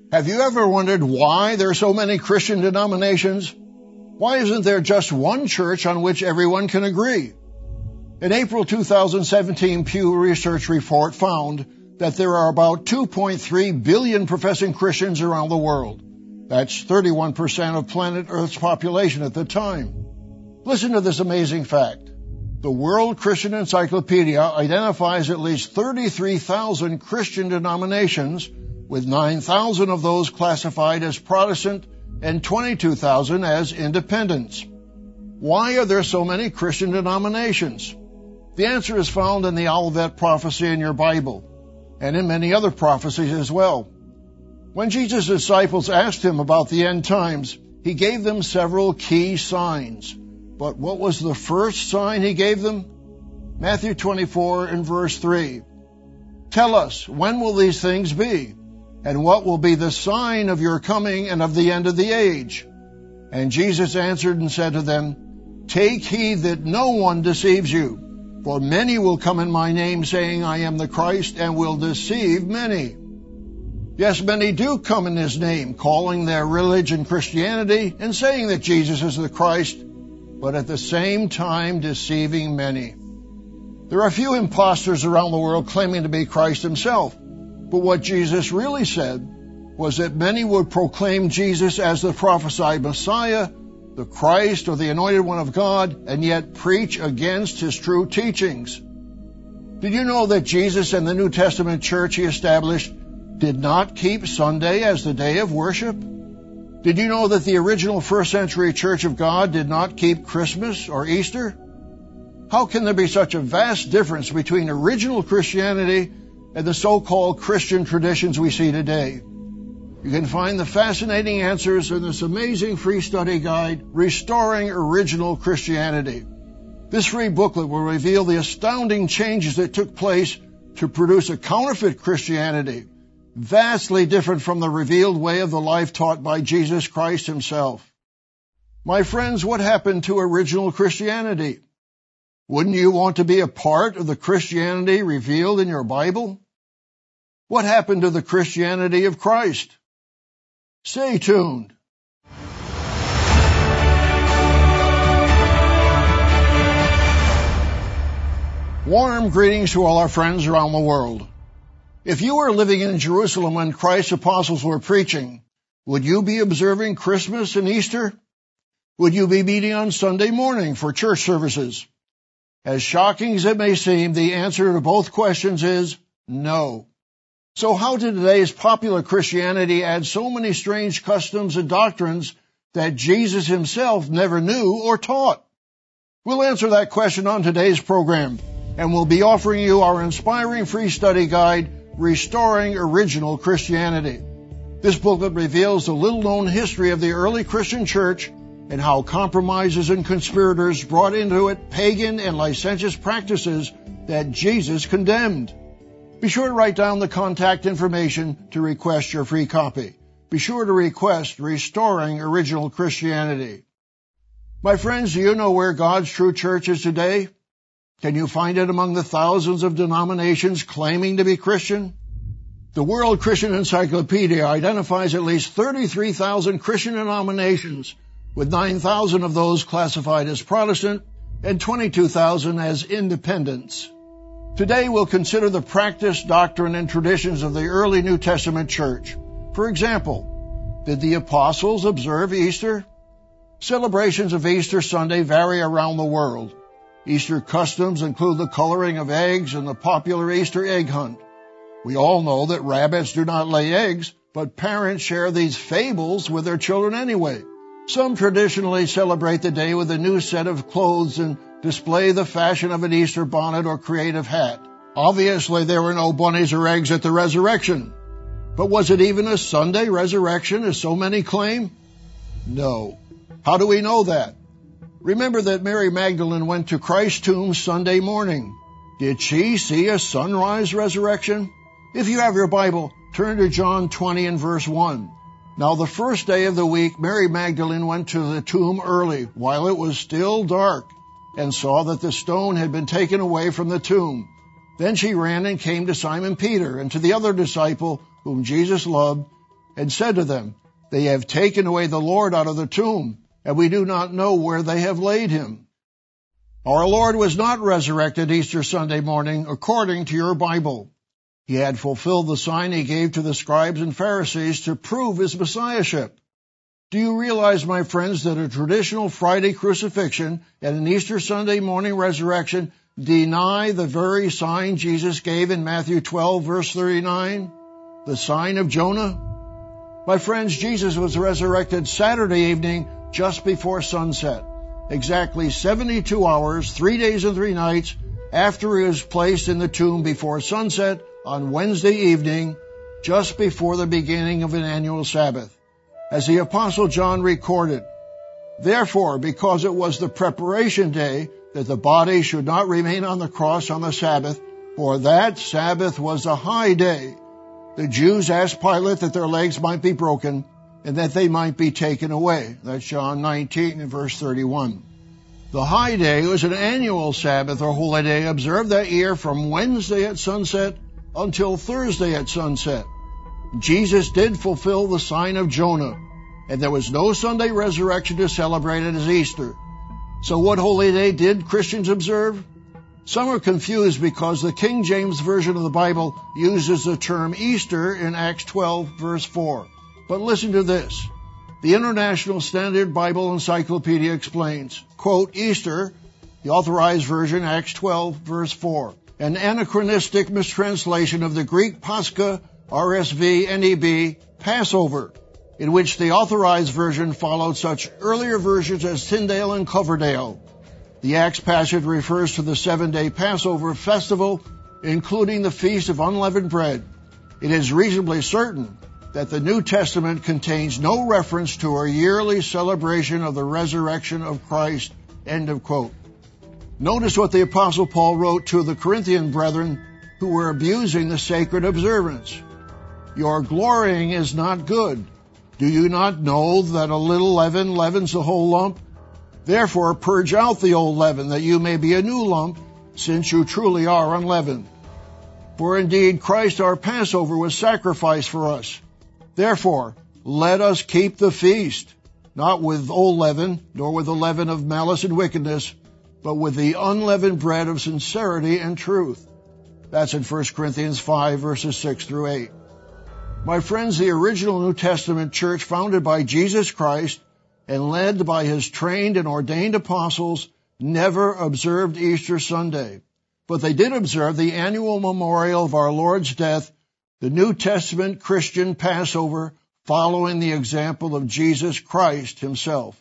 Have you ever wondered why there are so many Christian denominations? Why isn't there just one church on which everyone can agree? An April 2017 Pew Research report found that there are about 2.3 billion professing Christians around the world. That's 31% of planet Earth's population at the time. Listen to this amazing fact. The World Christian Encyclopedia identifies at least 33,000 Christian denominations, with 9,000 of those classified as Protestant and 22,000 as independents. Why are there so many Christian denominations? The answer is found in the Olivet prophecy in your Bible, and in many other prophecies as well. When Jesus' disciples asked him about the end times, he gave them several key signs. But what was the first sign he gave them? Matthew 24 and verse 3. Tell us, when will these things be? And what will be the sign of your coming and of the end of the age? And Jesus answered and said to them, Take heed that no one deceives you, for many will come in my name, saying, I am the Christ, and will deceive many. Yes, many do come in his name, calling their religion Christianity and saying that Jesus is the Christ, but at the same time deceiving many. There are few impostors around the world claiming to be Christ himself. But what Jesus really said was that many would proclaim Jesus as the prophesied Messiah, the Christ, or the Anointed One of God, and yet preach against his true teachings. Did you know that Jesus and the New Testament church he established did not keep Sunday as the day of worship? Did you know that the original first century Church of God did not keep Christmas or Easter? How can there be such a vast difference between original Christianity and the so-called Christian traditions we see today? You can find the fascinating answers in this amazing free study guide, Restoring Original Christianity. This free booklet will reveal the astounding changes that took place to produce a counterfeit Christianity, vastly different from the revealed way of the life taught by Jesus Christ himself. My friends, what happened to original Christianity? Wouldn't you want to be a part of the Christianity revealed in your Bible? What happened to the Christianity of Christ? Stay tuned. Warm greetings to all our friends around the world. If you were living in Jerusalem when Christ's apostles were preaching, would you be observing Christmas and Easter? Would you be meeting on Sunday morning for church services? As shocking as it may seem, the answer to both questions is no. So how did today's popular Christianity add so many strange customs and doctrines that Jesus himself never knew or taught? We'll answer that question on today's program, and we'll be offering you our inspiring free study guide, Restoring Original Christianity. This booklet reveals the little-known history of the early Christian church and how compromisers and conspirators brought into it pagan and licentious practices that Jesus condemned. Be sure to write down the contact information to request your free copy. Be sure to request Restoring Original Christianity. My friends, do you know where God's true church is today? Can you find it among the thousands of denominations claiming to be Christian? The World Christian Encyclopedia identifies at least 33,000 Christian denominations, with 9,000 of those classified as Protestant and 22,000 as independents. Today we'll consider the practice, doctrine, and traditions of the early New Testament church. For example, did the apostles observe Easter? Celebrations of Easter Sunday vary around the world. Easter customs include the coloring of eggs and the popular Easter egg hunt. We all know that rabbits do not lay eggs, but parents share these fables with their children anyway. Some traditionally celebrate the day with a new set of clothes and display the fashion of an Easter bonnet or creative hat. Obviously, there were no bunnies or eggs at the resurrection. But was it even a Sunday resurrection, as so many claim? No. How do we know that? Remember that Mary Magdalene went to Christ's tomb Sunday morning. Did she see a sunrise resurrection? If you have your Bible, turn to John 20 and verse 1. Now the first day of the week, Mary Magdalene went to the tomb early, while it was still dark, and saw that the stone had been taken away from the tomb. Then she ran and came to Simon Peter and to the other disciple whom Jesus loved, and said to them, "They have taken away the Lord out of the tomb, and we do not know where they have laid him." Our Lord was not resurrected Easter Sunday morning according to your Bible. He had fulfilled the sign he gave to the scribes and Pharisees to prove his messiahship. Do you realize, my friends, that a traditional Friday crucifixion and an Easter Sunday morning resurrection deny the very sign Jesus gave in Matthew 12, verse 39? The sign of Jonah? My friends, Jesus was resurrected Saturday evening just before sunset, exactly 72 hours, 3 days and 3 nights after he was placed in the tomb before sunset on Wednesday evening, just before the beginning of an annual Sabbath. As the Apostle John recorded, "Therefore, because it was the preparation day, that the body should not remain on the cross on the Sabbath, for that Sabbath was a high day, the Jews asked Pilate that their legs might be broken and that they might be taken away." That's John 19 and verse 31. The high day was an annual Sabbath or holy day observed that year from Wednesday at sunset until Thursday at sunset. Jesus did fulfill the sign of Jonah, and there was no Sunday resurrection to celebrate it as Easter. So what holy day did Christians observe? Some are confused because the King James Version of the Bible uses the term Easter in Acts 12, verse 4. But listen to this. The International Standard Bible Encyclopedia explains, quote, "Easter, the Authorized Version, Acts 12, verse 4, an anachronistic mistranslation of the Greek Pascha, RSV, NEB, Passover, in which the Authorized Version followed such earlier versions as Tyndale and Coverdale. The Acts passage refers to the 7-day Passover festival, including the Feast of Unleavened Bread. It is reasonably certain that the New Testament contains no reference to a yearly celebration of the resurrection of Christ." End of quote. Notice what the Apostle Paul wrote to the Corinthian brethren who were abusing the sacred observance. "Your glorying is not good. Do you not know that a little leaven leavens the whole lump? Therefore purge out the old leaven, that you may be a new lump, since you truly are unleavened. For indeed Christ our Passover was sacrificed for us. Therefore let us keep the feast, not with old leaven, nor with the leaven of malice and wickedness, but with the unleavened bread of sincerity and truth." That's in 1 Corinthians 5, verses 6 through 8. My friends, the original New Testament church founded by Jesus Christ and led by his trained and ordained apostles never observed Easter Sunday. But they did observe the annual memorial of our Lord's death, the New Testament Christian Passover, following the example of Jesus Christ himself.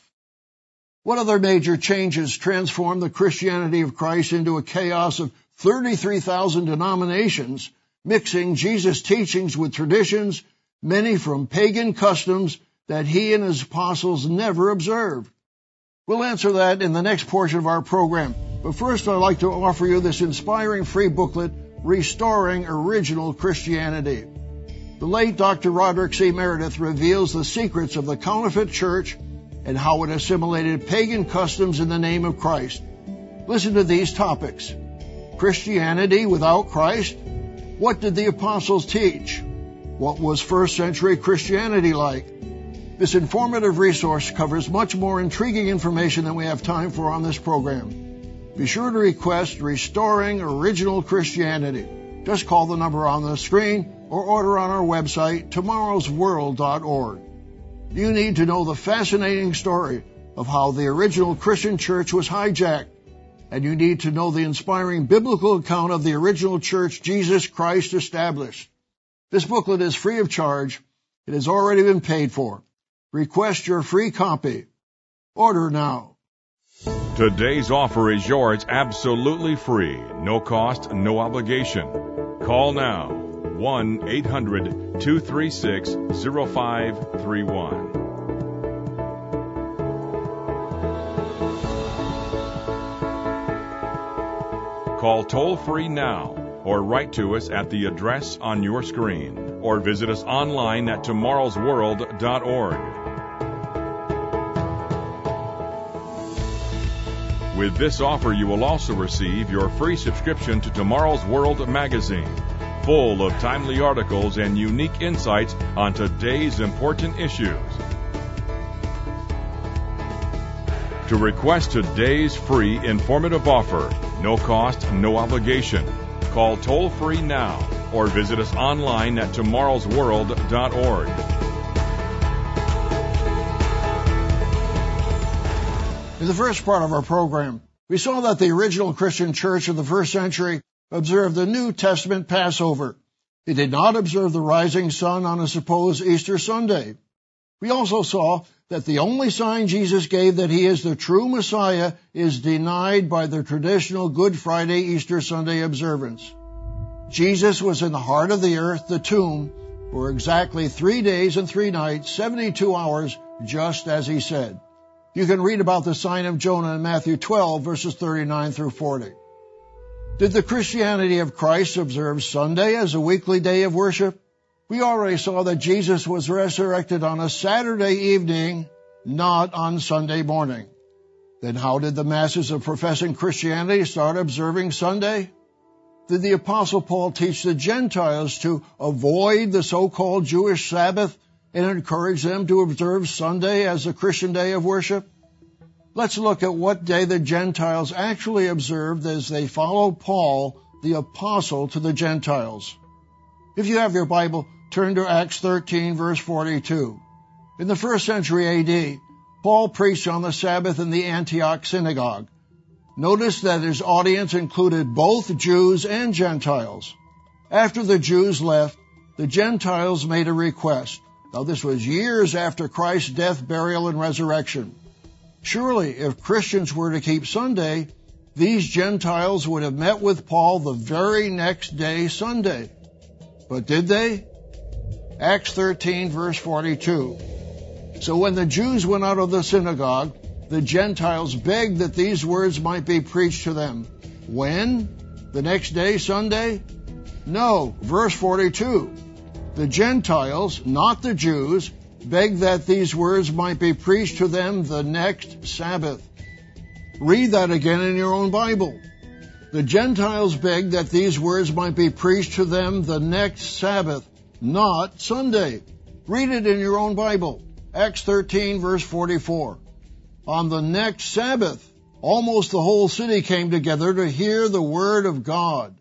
What other major changes transformed the Christianity of Christ into a chaos of 33,000 denominations, mixing Jesus' teachings with traditions, many from pagan customs that he and his apostles never observed? We'll answer that in the next portion of our program. But first, I'd like to offer you this inspiring free booklet, Restoring Original Christianity. The late Dr. Roderick C. Meredith reveals the secrets of the counterfeit church and how it assimilated pagan customs in the name of Christ. Listen to these topics. Christianity without Christ? What did the apostles teach? What was first century Christianity like? This informative resource covers much more intriguing information than we have time for on this program. Be sure to request Restoring Original Christianity. Just call the number on the screen or order on our website, tomorrowsworld.org. You need to know the fascinating story of how the original Christian church was hijacked, and you need to know the inspiring biblical account of the original church Jesus Christ established. This booklet is free of charge. It has already been paid for. Request your free copy. Order now. Today's offer is yours absolutely free. No cost, no obligation. Call now. 1-800-236-0531. Call toll-free now or write to us at the address on your screen or visit us online at tomorrowsworld.org. With this offer, you will also receive your free subscription to Tomorrow's World magazine, full of timely articles and unique insights on today's important issues. To request today's free informative offer, no cost, no obligation, call toll-free now or visit us online at tomorrowsworld.org. In the first part of our program, we saw that the original Christian church of the first century observed the New Testament Passover. It did not observe the rising sun on a supposed Easter Sunday. We also saw that the only sign Jesus gave that he is the true Messiah is denied by the traditional Good Friday Easter Sunday observance. Jesus was in the heart of the earth, the tomb, for exactly 3 days and 3 nights, 72 hours, just as he said. You can read about the sign of Jonah in Matthew 12, verses 39 through 40. Did the Christianity of Christ observe Sunday as a weekly day of worship? We already saw that Jesus was resurrected on a Saturday evening, not on Sunday morning. Then how did the masses of professing Christianity start observing Sunday? Did the Apostle Paul teach the Gentiles to avoid the so-called Jewish Sabbath and encourage them to observe Sunday as a Christian day of worship? Let's look at what day the Gentiles actually observed as they followed Paul, the Apostle, to the Gentiles. If you have your Bible, turn to Acts 13, verse 42. In the first century A.D., Paul preached on the Sabbath in the Antioch synagogue. Notice that his audience included both Jews and Gentiles. After the Jews left, the Gentiles made a request. Now, this was years after Christ's death, burial, and resurrection. Surely, if Christians were to keep Sunday, these Gentiles would have met with Paul the very next day, Sunday. But did they? Acts 13, verse 42. So when the Jews went out of the synagogue, the Gentiles begged that these words might be preached to them. When? The next day, Sunday? No, verse 42. The Gentiles, not the Jews, begged that these words might be preached to them the next Sabbath. Read that again in your own Bible. The Gentiles begged that these words might be preached to them the next Sabbath, not Sunday. Read it in your own Bible. Acts 13, verse 44. On the next Sabbath, almost the whole city came together to hear the word of God.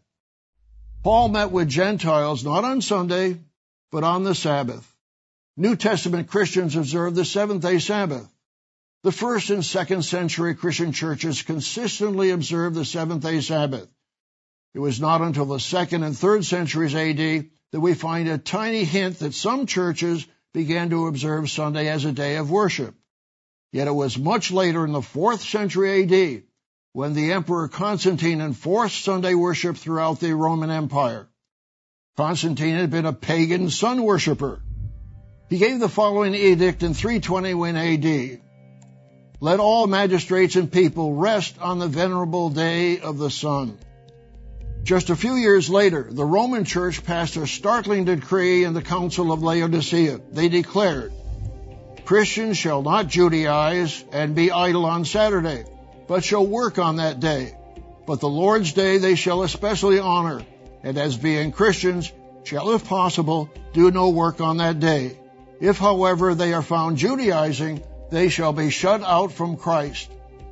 Paul met with Gentiles not on Sunday, but on the Sabbath. New Testament Christians observe the seventh-day Sabbath. The first and second century Christian churches consistently observed the seventh-day Sabbath. It was not until the second and third centuries A.D. that we find a tiny hint that some churches began to observe Sunday as a day of worship. Yet it was much later in the 4th century A.D. when the Emperor Constantine enforced Sunday worship throughout the Roman Empire. Constantine had been a pagan sun worshipper. He gave the following edict in 321 A.D. Let all magistrates and people rest on the venerable day of the sun. Just a few years later, the Roman Church passed a startling decree in the Council of Laodicea. They declared, Christians shall not Judaize and be idle on Saturday, but shall work on that day. But the Lord's day they shall especially honor, and as being Christians, shall, if possible, do no work on that day. If, however, they are found Judaizing, they shall be shut out from Christ.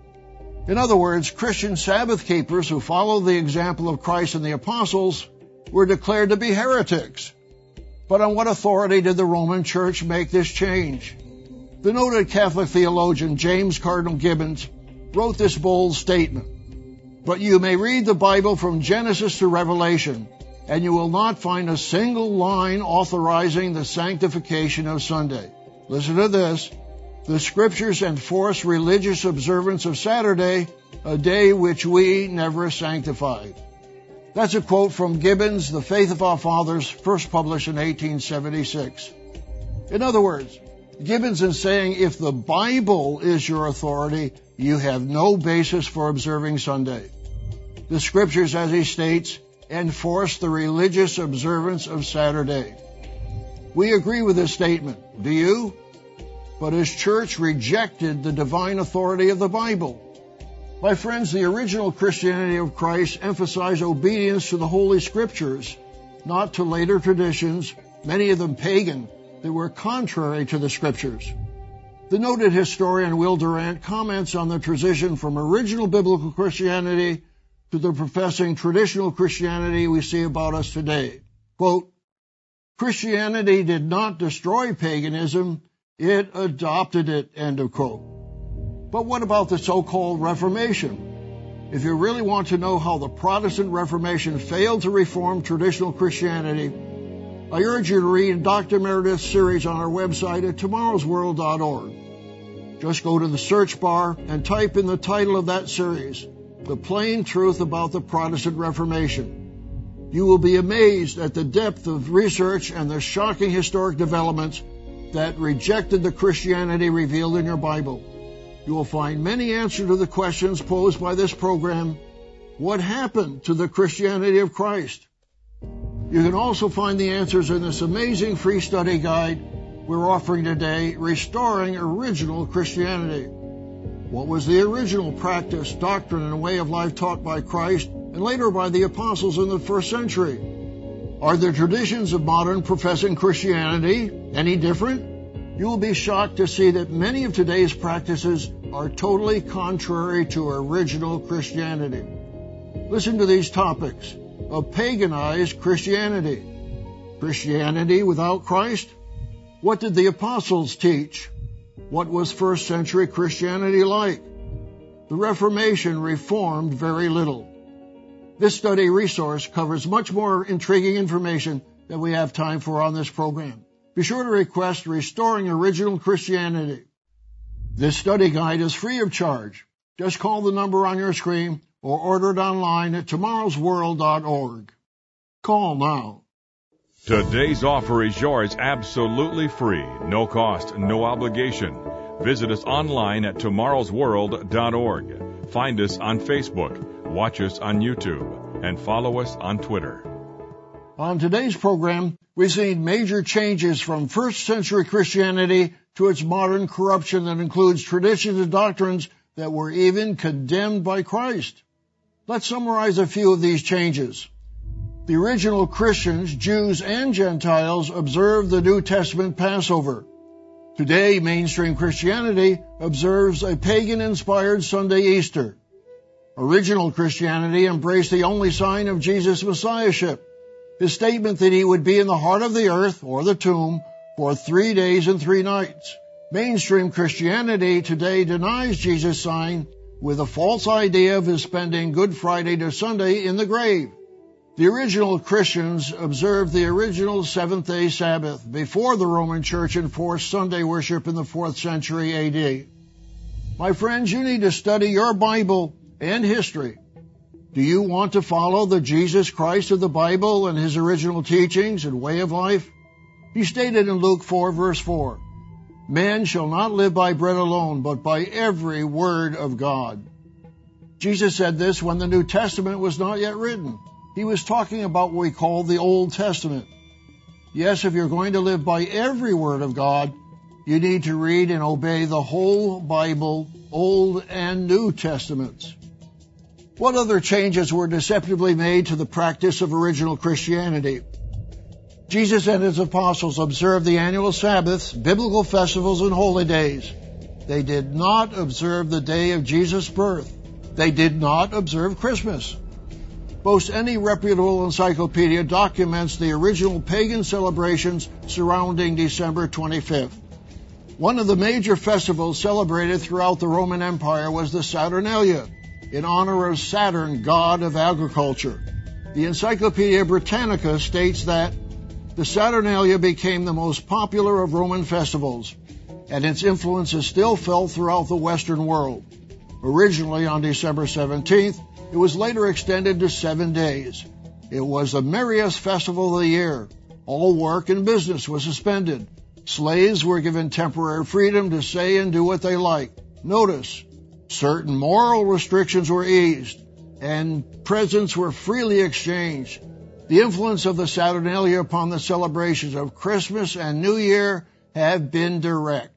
In other words, Christian Sabbath keepers who followed the example of Christ and the apostles were declared to be heretics. But on what authority did the Roman Church make this change? The noted Catholic theologian James Cardinal Gibbons wrote this bold statement. But you may read the Bible from Genesis to Revelation, and you will not find a single line authorizing the sanctification of Sunday. Listen to this. The Scriptures enforce religious observance of Saturday, a day which we never sanctified. That's a quote from Gibbons' The Faith of Our Fathers, first published in 1876. In other words, Gibbons is saying if the Bible is your authority, you have no basis for observing Sunday. The Scriptures, as he states, enforce the religious observance of Saturday. We agree with this statement. Do you? But his church rejected the divine authority of the Bible. My friends, the original Christianity of Christ emphasized obedience to the Holy Scriptures. not to later traditions, many of them pagan, that were contrary to the Scriptures. The noted historian Will Durant comments on the transition from original biblical Christianity to the professing traditional Christianity we see about us today. Quote, Christianity did not destroy paganism, it adopted it, end of quote. But what about the so-called Reformation? If you really want to know how the Protestant Reformation failed to reform traditional Christianity, I urge you to read Dr. Meredith's series on our website at tomorrowsworld.org. Just go to the search bar and type in the title of that series, The Plain Truth About the Protestant Reformation. You will be amazed at the depth of research and the shocking historic developments that rejected the Christianity revealed in your Bible. You will find many answers to the questions posed by this program. What happened to the Christianity of Christ? You can also find the answers in this amazing free study guide we're offering today, Restoring Original Christianity. What was the original practice, doctrine, and way of life taught by Christ and later by the apostles in the first century? Are the traditions of modern professing Christianity any different? You will be shocked to see that many of today's practices are totally contrary to original Christianity. Listen to these topics. A paganized Christianity. Christianity without Christ? What did the apostles teach? What was first century Christianity like? The Reformation reformed very little. This study resource covers much more intriguing information than we have time for on this program. Be sure to request Restoring Original Christianity. This study guide is free of charge. Just call the number on your screen or order it online at tomorrowsworld.org. Call now. Today's offer is yours absolutely free, no cost, no obligation. Visit us online at tomorrowsworld.org. Find us on Facebook, watch us on YouTube, and follow us on Twitter. On today's program, we've seen major changes from first century Christianity to its modern corruption that includes traditions and doctrines that were even condemned by Christ. Let's summarize a few of these changes. The original Christians, Jews and Gentiles, observed the New Testament Passover. Today, mainstream Christianity observes a pagan-inspired Sunday Easter. Original Christianity embraced the only sign of Jesus' messiahship, his statement that he would be in the heart of the earth, or the tomb, for 3 days and 3 nights. Mainstream Christianity today denies Jesus' sign with a false idea of his spending Good Friday to Sunday in the grave. The original Christians observed the original seventh-day Sabbath before the Roman Church enforced Sunday worship in the 4th century A.D. My friends, you need to study your Bible and history. Do you want to follow the Jesus Christ of the Bible and his original teachings and way of life? He stated in Luke 4, verse 4, Man shall not live by bread alone, but by every word of God. Jesus said this when the New Testament was not yet written. He was talking about what we call the Old Testament. Yes, if you're going to live by every word of God, you need to read and obey the whole Bible, Old and New Testaments. What other changes were deceptively made to the practice of original Christianity? Jesus and his apostles observed the annual Sabbaths, biblical festivals, and holy days. They did not observe the day of Jesus' birth. They did not observe Christmas. Most any reputable encyclopedia documents the original pagan celebrations surrounding December 25th. One of the major festivals celebrated throughout the Roman Empire was the Saturnalia, in honor of Saturn, god of agriculture. The Encyclopedia Britannica states that the Saturnalia became the most popular of Roman festivals, and its influence is still felt throughout the Western world. Originally on December 17th, it was later extended to 7 days. It was the merriest festival of the year. All work and business was suspended. Slaves were given temporary freedom to say and do what they liked. Notice, certain moral restrictions were eased, and presents were freely exchanged. The influence of the Saturnalia upon the celebrations of Christmas and New Year have been direct.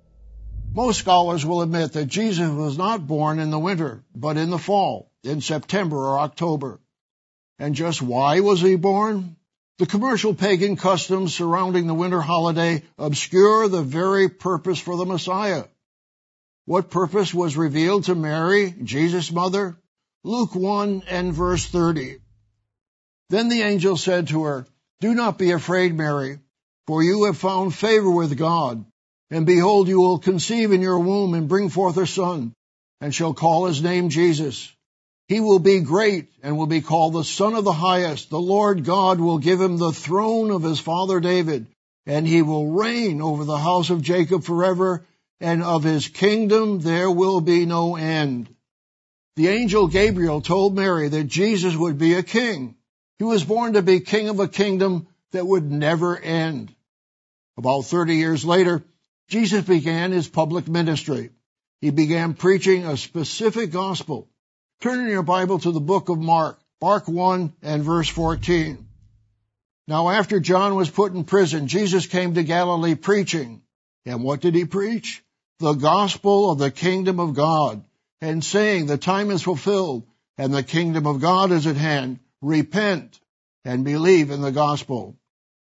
Most scholars will admit that Jesus was not born in the winter, but in the fall, in September or October. And just why was he born? The commercial pagan customs surrounding the winter holiday obscure the very purpose for the Messiah. What purpose was revealed to Mary, Jesus' mother? Luke 1 and verse 30. Then the angel said to her, "Do not be afraid, Mary, for you have found favor with God. And behold, you will conceive in your womb and bring forth a son, and shall call his name Jesus. He will be great and will be called the Son of the Highest. The Lord God will give him the throne of his father David, and he will reign over the house of Jacob forever, and of his kingdom there will be no end." The angel Gabriel told Mary that Jesus would be a king. He was born to be king of a kingdom that would never end. About 30 years later, Jesus began his public ministry. He began preaching a specific gospel. Turn in your Bible to the book of Mark, Mark 1 and verse 14. Now after John was put in prison, Jesus came to Galilee preaching. And what did he preach? The gospel of the kingdom of God, and saying, the time is fulfilled, and the kingdom of God is at hand. Repent and believe in the gospel.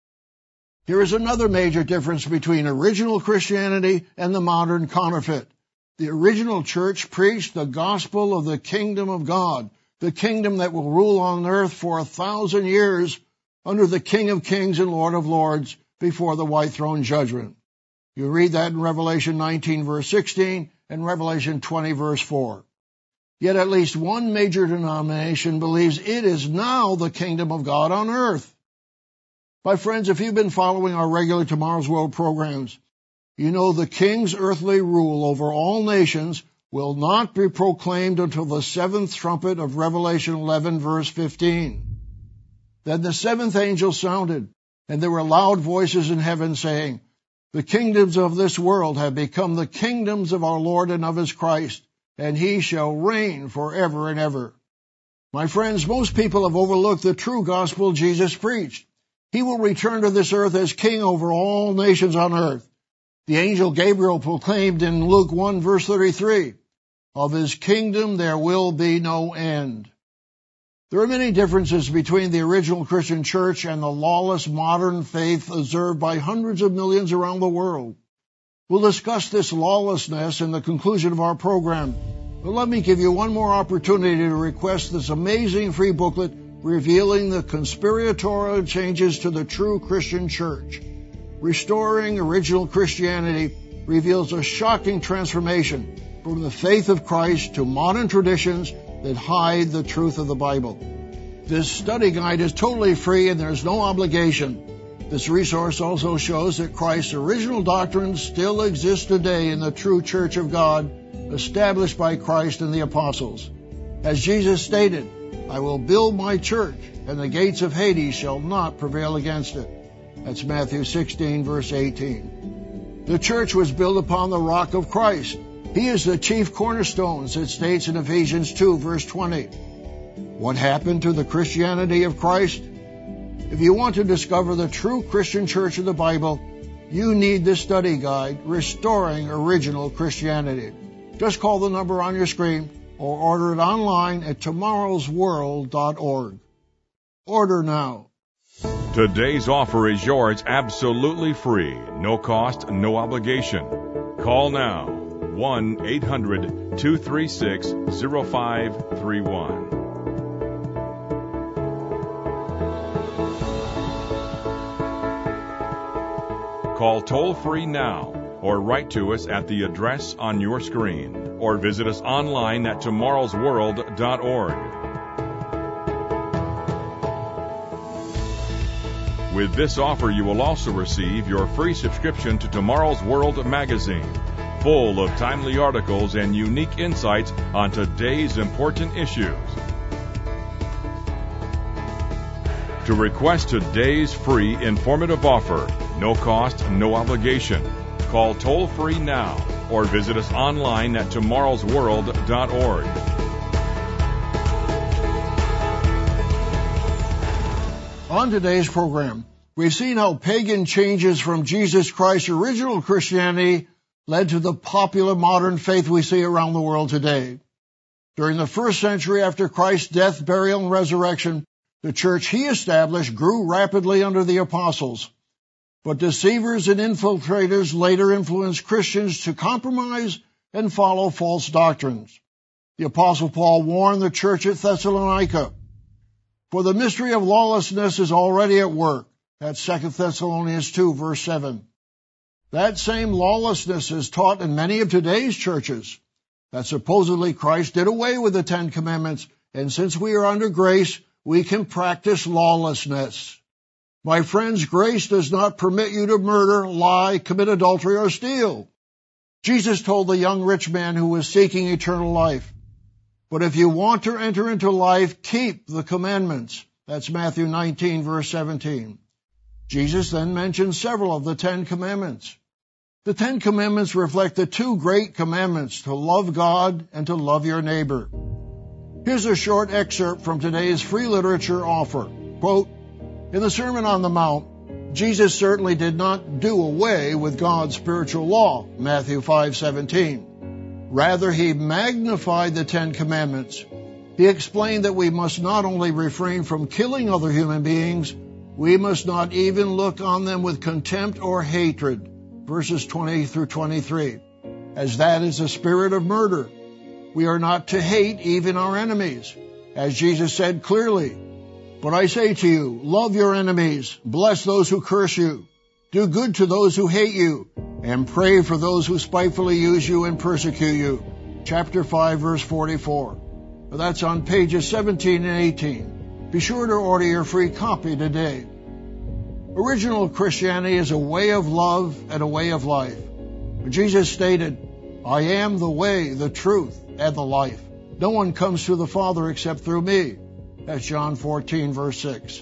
Here is another major difference between original Christianity and the modern counterfeit. The original church preached the gospel of the kingdom of God, the kingdom that will rule on earth for 1,000 years under the King of Kings and Lord of Lords before the white throne judgment. You read that in Revelation 19 verse 16 and Revelation 20 verse 4. Yet at least one major denomination believes it is now the kingdom of God on earth. My friends, if you've been following our regular Tomorrow's World programs, you know the king's earthly rule over all nations will not be proclaimed until the seventh trumpet of Revelation 11 verse 15. Then the seventh angel sounded, and there were loud voices in heaven saying, "The kingdoms of this world have become the kingdoms of our Lord and of his Christ, and he shall reign forever and ever." My friends, most people have overlooked the true gospel Jesus preached. He will return to this earth as king over all nations on earth. The angel Gabriel proclaimed in Luke 1 verse 33, "Of his kingdom there will be no end." There are many differences between the original Christian church and the lawless modern faith observed by hundreds of millions around the world. We'll discuss this lawlessness in the conclusion of our program, but let me give you one more opportunity to request this amazing free booklet revealing the conspiratorial changes to the true Christian church. Restoring Original Christianity reveals a shocking transformation from the faith of Christ to modern traditions that hide the truth of the Bible. This study guide is totally free and there's no obligation. This resource also shows that Christ's original doctrines still exist today in the true Church of God, established by Christ and the apostles. As Jesus stated, "I will build my church, and the gates of Hades shall not prevail against it." That's Matthew 16, verse 18. The church was built upon the rock of Christ. He is the chief cornerstone, as it states in Ephesians 2, verse 20. What happened to the Christianity of Christ? If you want to discover the true Christian church of the Bible, you need this study guide, Restoring Original Christianity. Just call the number on your screen or order it online at tomorrowsworld.org. Order now. Today's offer is yours absolutely free, no cost, no obligation. Call now, 1-800-236-0531. Call toll-free now or write to us at the address on your screen or visit us online at tomorrowsworld.org. With this offer, you will also receive your free subscription to Tomorrow's World magazine, full of timely articles and unique insights on today's important issues. To request today's free informative offer, no cost, no obligation, call toll-free now or visit us online at tomorrowsworld.org. On today's program, we've seen how pagan changes from Jesus Christ's original Christianity led to the popular modern faith we see around the world today. During the first century after Christ's death, burial, and resurrection, The church he established grew rapidly under the apostles, but deceivers and infiltrators later influenced Christians to compromise and follow false doctrines. The apostle Paul warned the church at Thessalonica, "For the mystery of lawlessness is already at work." That's 2 Thessalonians 2, verse 7. That same lawlessness is taught in many of today's churches, that supposedly Christ did away with the 10 Commandments, and since we are under grace, we can practice lawlessness. My friends, grace does not permit you to murder, lie, commit adultery, or steal. Jesus told the young rich man who was seeking eternal life, "But if you want to enter into life, keep the commandments." That's Matthew 19, verse 17. Jesus then mentioned several of the 10 Commandments. The 10 Commandments reflect the 2 great commandments, to love God and to love your neighbor. Here's a short excerpt from today's free literature offer. Quote, "In the Sermon on the Mount, Jesus certainly did not do away with God's spiritual law, Matthew 5:17. Rather, he magnified the 10 Commandments. He explained that we must not only refrain from killing other human beings, we must not even look on them with contempt or hatred," verses 20 through 23, "as that is the spirit of murder. We are not to hate even our enemies, as Jesus said clearly, 'But I say to you, love your enemies, bless those who curse you, do good to those who hate you, and pray for those who spitefully use you and persecute you.'" Chapter 5, verse 44. That's on pages 17 and 18. Be sure to order your free copy today. Original Christianity is a way of love and a way of life. Jesus stated, "I am the way, the truth, and the life. No one comes to the Father except through me." That's John 14, verse 6.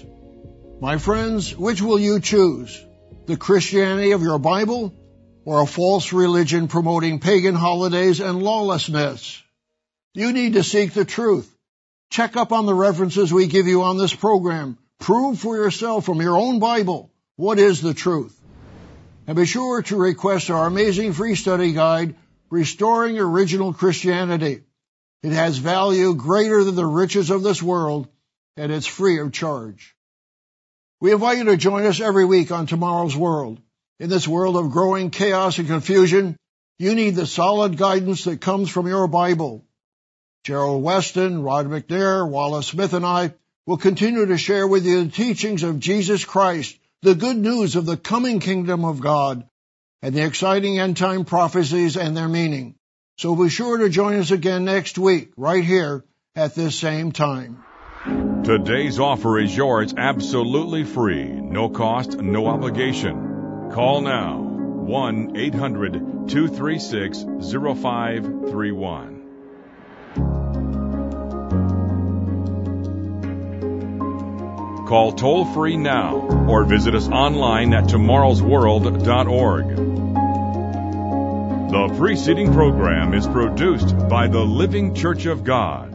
My friends, which will you choose? The Christianity of your Bible or a false religion promoting pagan holidays and lawlessness? You need to seek the truth. Check up on the references we give you on this program. Prove for yourself from your own Bible what is the truth. And be sure to request our amazing free study guide, Restoring Original Christianity. It has value greater than the riches of this world, and it's free of charge. We invite you to join us every week on Tomorrow's World. In this world of growing chaos and confusion, you need the solid guidance that comes from your Bible. Gerald Weston, Rod McNair, Wallace Smith, and I will continue to share with you the teachings of Jesus Christ, the good news of the coming kingdom of God, and the exciting end-time prophecies and their meaning. So be sure to join us again next week, right here at this same time. Today's offer is yours absolutely free, no cost, no obligation. Call now, 1-800-236-0531. Call toll-free now or visit us online at tomorrowsworld.org. The preceding program is produced by the Living Church of God.